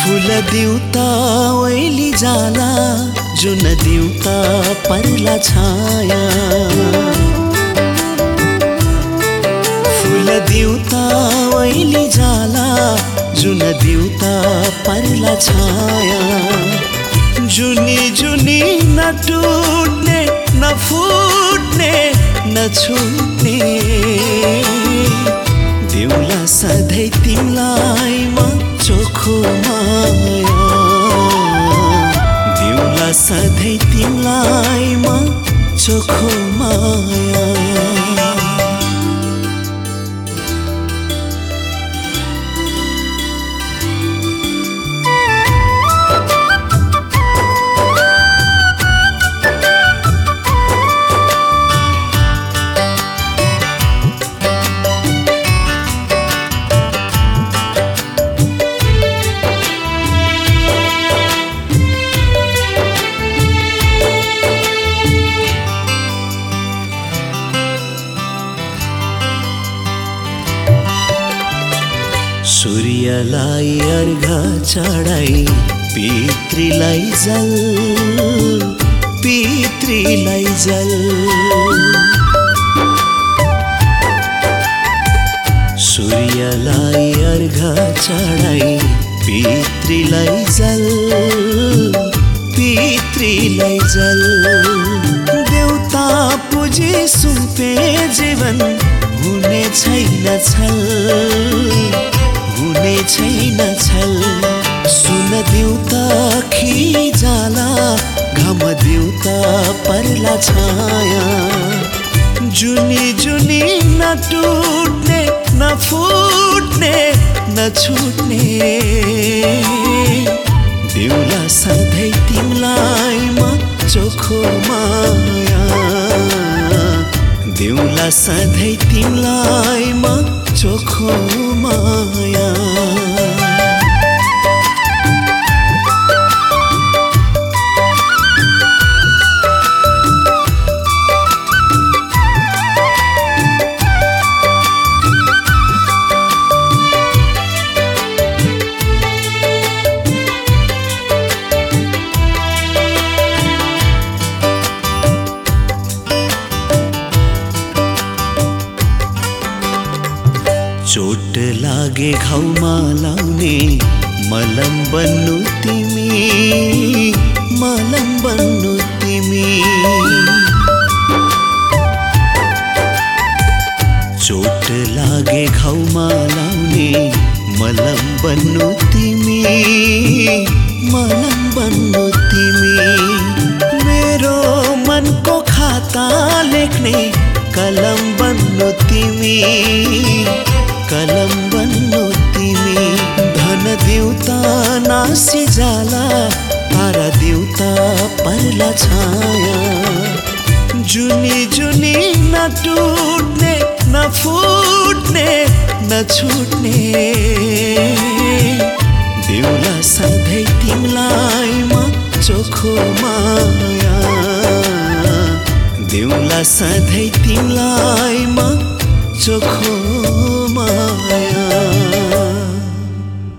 फूल दिउता ओइली जाला जुन दिउता पर्ला छाया फूल दिउता ओइली जाला जुन दिउता पर्ला छाया जुनी जुनी न टूटने न फूटने न छुट्ने देउला सधैँ तिमलाई म चोखो माया देउला सधैँ तिमलाई म चोखो माया सूर्यलाई अर्घ चढाई पितृलाई जल सूर्यलाई अर्घ चढाई पितृलाई जल देउता पूजी सुम्पे जीवन हुने छैन छल सुन दिउता खिजाला घम दिउता पर्ला छाया जुनी जुनी न टूटने न फूटने न छुट्ने देउला सधैँ तिमलाई म चोखो माया देउला सधैँ तिमलाई म चोखो माया चोट लागे घाउमा लाउने मलम बन्नु तिमी चोट लागे घाउमा लाउने मलम बन्नु तिमी मेरो मनको खाता लेख्ने कलम बन्नु तिमी धन देउता नासी जाला तारा देउता पर्ला छाया जुनी जुनी न टूटने न फूटने न छुट्ने देउला सधैँ तिमलाई म चोखो माया देउला सधैँ तिमलाई म चोखो